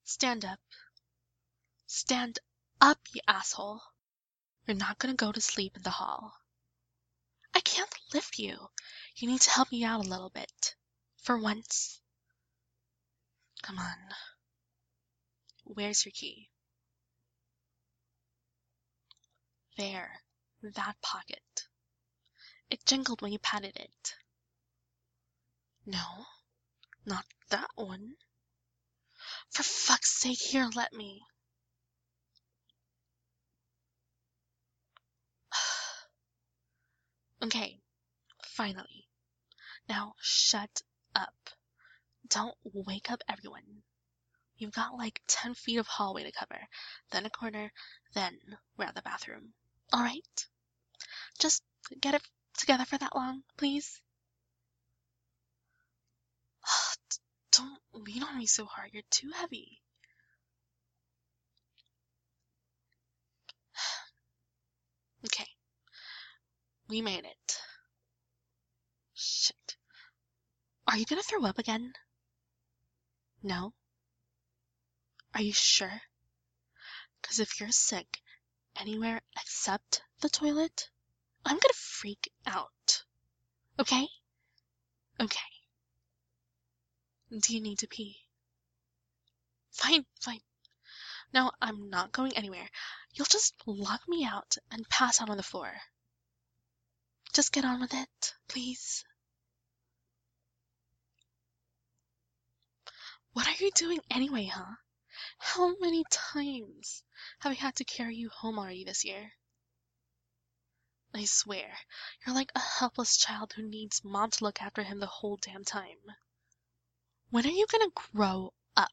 Stand up. Stand up, you asshole. You're not gonna go to sleep in the hall. I can't lift you. You need to help me out a little bit. For once. Come on. Where's your key? There. That pocket. It jingled when you patted it. No, not that one. For fuck's sake, here, let me. Okay, finally. Now shut up. Don't wake up everyone. You've got like 10 feet of hallway to cover, then a corner, then we're at the bathroom. Alright? Just get it together for that long, please? Don't lean on me so hard, you're too heavy. Okay. We made it. Shit. Are you gonna throw up again? No? Are you sure? 'Cause if you're sick anywhere except the toilet, I'm gonna freak out. Okay? Okay. Do you need to pee? Fine, fine. No, I'm not going anywhere. You'll just lock me out and pass out on the floor. Just get on with it, please. What are you doing anyway, huh? How many times have I had to carry you home already this year? I swear, you're like a helpless child who needs mom to look after him the whole damn time. When are you gonna grow up?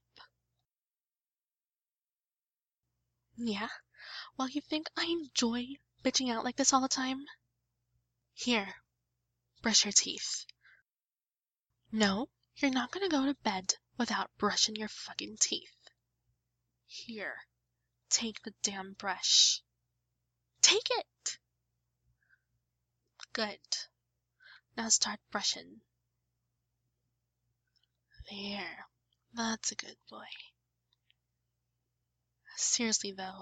Yeah? Well, you think I enjoy bitching out like this all the time? Here, brush your teeth. No, you're not gonna go to bed without brushing your fucking teeth. Here, take the damn brush. Take it! Good. Now start brushing. There. That's a good boy. Seriously though.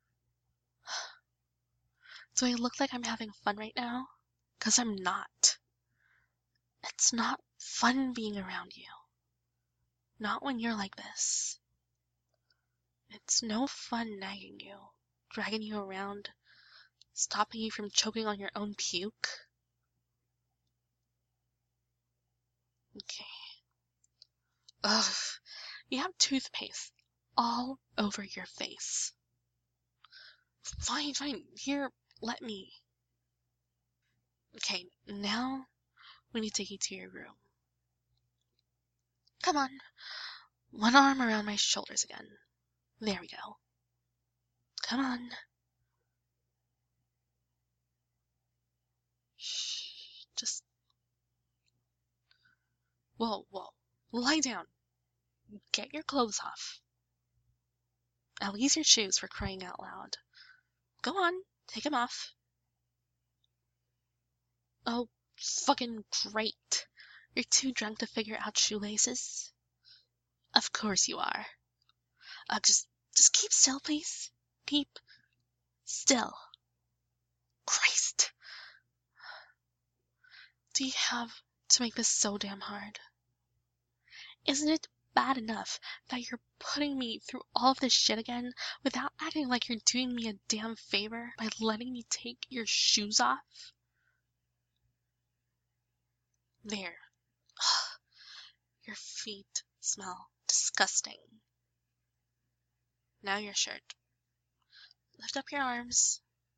Do I look like I'm having fun right now? 'Cause I'm not. It's not fun being around you. Not when you're like this. It's no fun nagging you, dragging you around, stopping you from choking on your own puke. Okay. Ugh. You have toothpaste all over your face. Fine, fine. Here, let me. Okay, now we need to take you to your room. Come on. One arm around my shoulders again. There we go. Come on. Shh. Just. Whoa, whoa. Lie down. Get your clothes off. At least your shoes, for crying out loud. Go on. Take them off. Oh, fucking great. You're too drunk to figure out shoelaces? Of course you are. Just keep still, please. Keep still. Christ. Do you have to make this so damn hard? Isn't it bad enough that you're putting me through all of this shit again without acting like you're doing me a damn favor by letting me take your shoes off? There. Your feet smell disgusting. Now your shirt. Lift up your arms.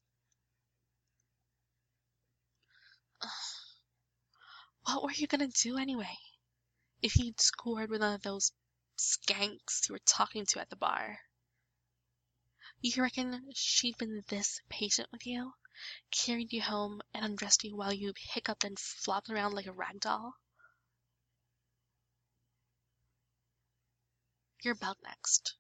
What were you gonna do anyway? If you'd scored with one of those skanks you were talking to at the bar? You reckon she'd been this patient with you? Carried you home and undressed you while you hiccuped and flopped around like a rag doll? You're about next.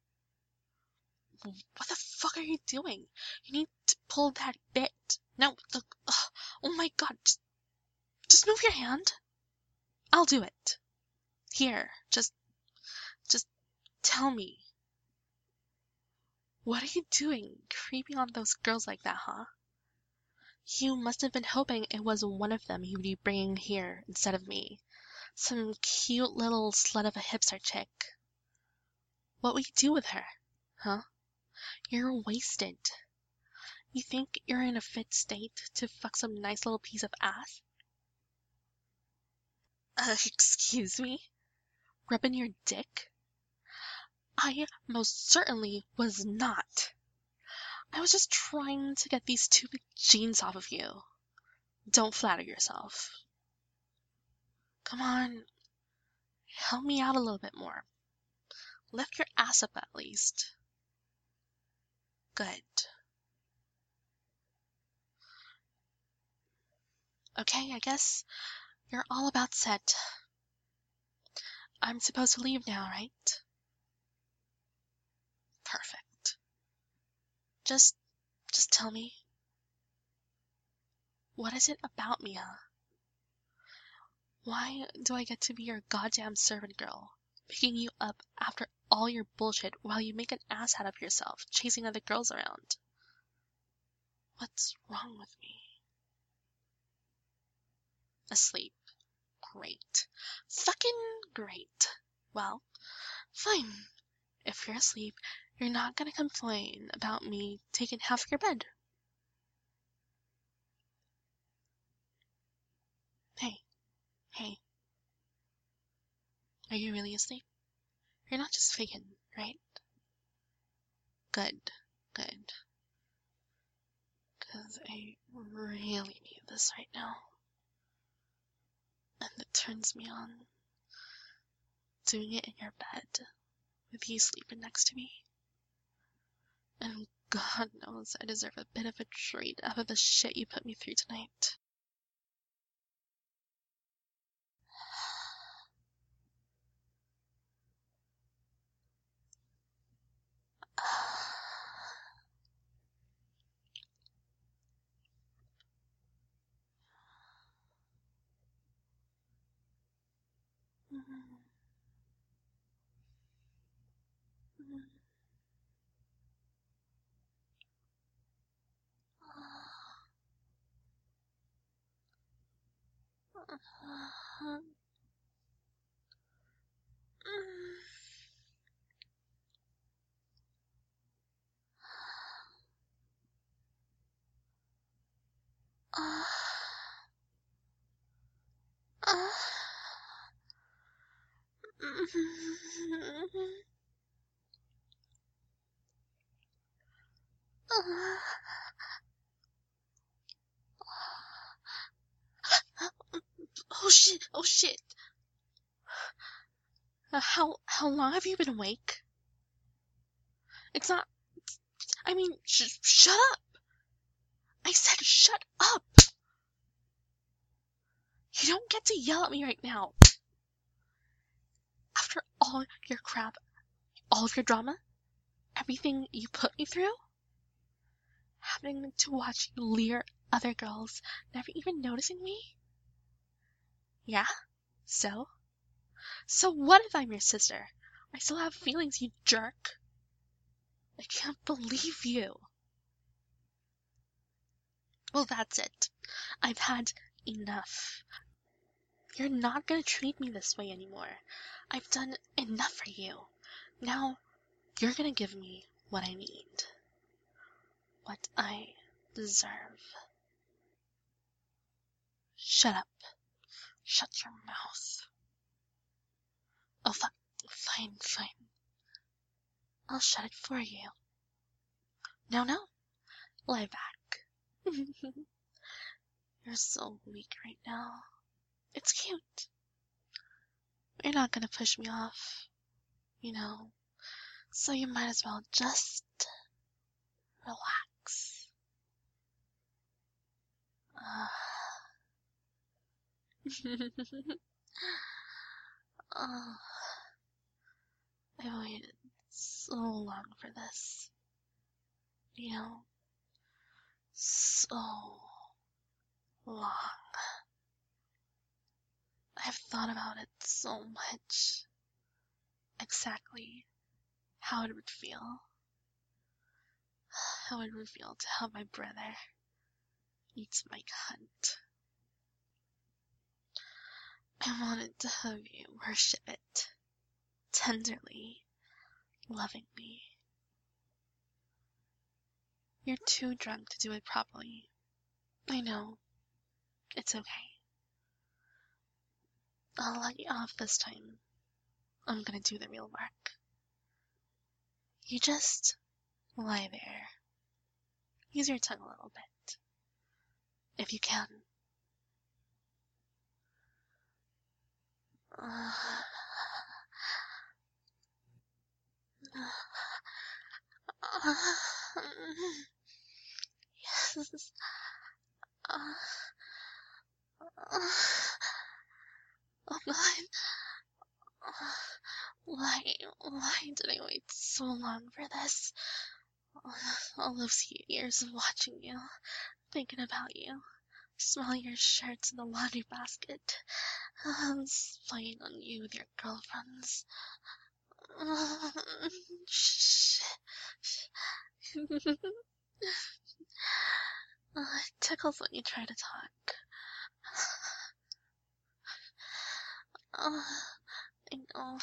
What the fuck are you doing? You need to pull that bit. No, look. Oh my god. Just move your hand. I'll do it. Here, just Tell me, what are you doing creeping on those girls like that, huh? You must have been hoping it was one of them you'd be bringing here instead of me. Some cute little slut of a hipster chick. What will you do with her? Huh? You're wasted. You think you're in a fit state to fuck some nice little piece of ass? Excuse me? Rubbing your dick? I most certainly was not. I was just trying to get these stupid jeans off of you. Don't flatter yourself. Come on, help me out a little bit more. Lift your ass up at least. Good. Okay, I guess you're all about set. I'm supposed to leave now, right? Perfect. Just tell me, what is it about me, huh? Why do I get to be your goddamn servant girl, picking you up after all your bullshit while you make an ass out of yourself, chasing other girls around? What's wrong with me? Asleep. Great. Fucking great. Well, fine. If you're asleep, you're not gonna complain about me taking half your bed. Hey, are you really asleep? You're not just faking, right? Good, good. 'Cause I really need this right now. And it turns me on doing it in your bed with you sleeping next to me. And God knows I deserve a bit of a treat after the shit you put me through tonight. Oh shit, oh shit. How long have you been awake? It's not, I mean, shut up. I said shut up. You don't get to yell at me right now. After all your crap, all of your drama, everything you put me through, having to watch you leer other girls, never even noticing me? Yeah? So? So what if I'm your sister? I still have feelings, you jerk. I can't believe you. Well, that's it. I've had enough. You're not gonna treat me this way anymore. I've done enough for you. Now, you're gonna give me what I need. What I deserve. Shut up. Shut your mouth. Oh, fine, fine. I'll shut it for you. No, lie back. You're so weak right now. It's cute. You're not gonna push me off, so you might as well just relax. Oh, I waited so long for this. So long. I've thought about it so much. Exactly how it would feel. How it would feel to have my brother eat my cunt. I wanted to have you worship it, tenderly, lovingly. You're too drunk to do it properly. I know. It's okay. I'll let you off this time. I'm gonna do the real work. You just lie there. Use your tongue a little bit. If you can. Yes. Oh God. Why did I wait so long for this? All those years of watching you, thinking about you, smell your shirts in the laundry basket, spying on you with your girlfriends. Shh. It tickles when you try to talk. I know.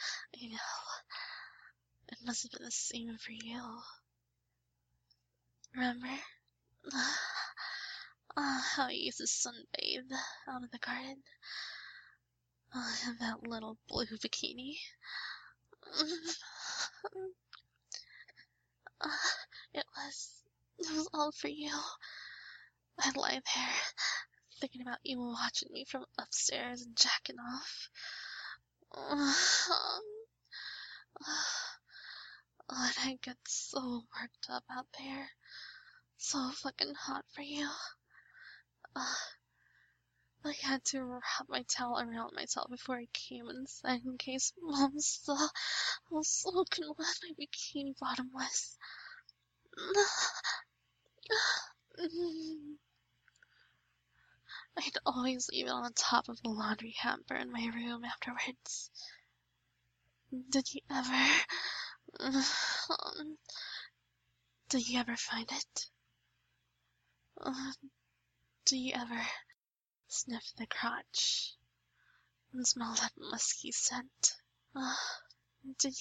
It must have been the same for you. Remember? How I used to sunbathe out of the garden? In that little blue bikini. It was all for you. I'd lie there, thinking about you watching me from upstairs and jacking off. And I get so worked up out there. So fucking hot for you. I had to wrap my towel around myself before I came inside in case Mom saw how soaking wet my bikini bottom was. I'd always leave it on the top of the laundry hamper in my room afterwards. Did you ever find it? Do you ever sniff the crotch and smell that musky scent? Did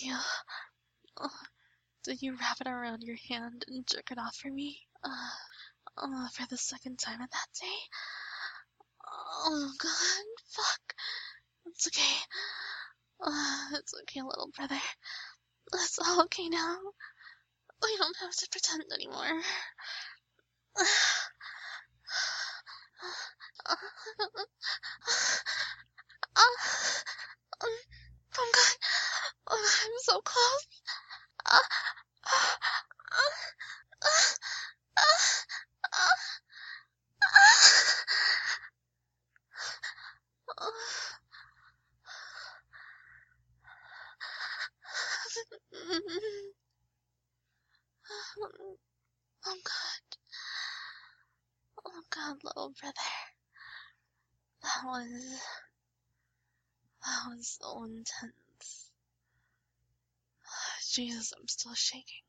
you wrap it around your hand and jerk it off for me? For the second time in that day? Oh God, fuck. It's okay. It's okay, little brother. It's all okay now. We don't have to pretend anymore. Oh God. Oh, I'm so close. Oh God. Oh God, little brother. That was so intense. Jesus, I'm still shaking.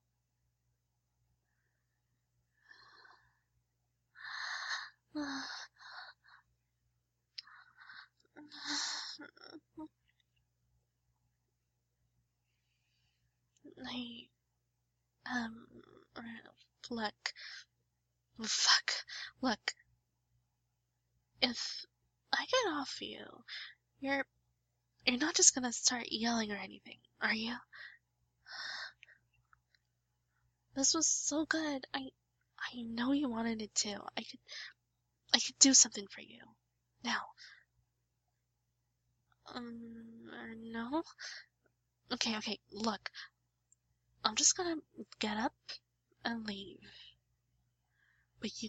Look, if I get off you, you're not just gonna start yelling or anything, are you? This was so good. I know you wanted it too. I could do something for you. Now. No? Okay, look. I'm just gonna get up and leave. But you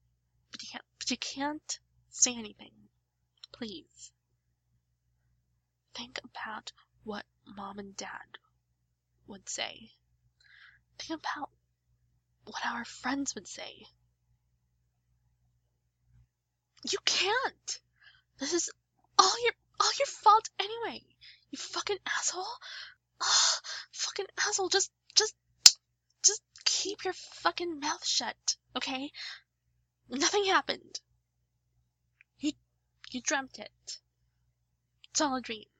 can't say anything. Please. Think about what Mom and Dad would say. Think about what our friends would say. You can't! This is all your fault anyway, you fucking asshole! Fucking fucking asshole. Just keep your fucking mouth shut, okay? Nothing happened. You dreamt it. It's all a dream.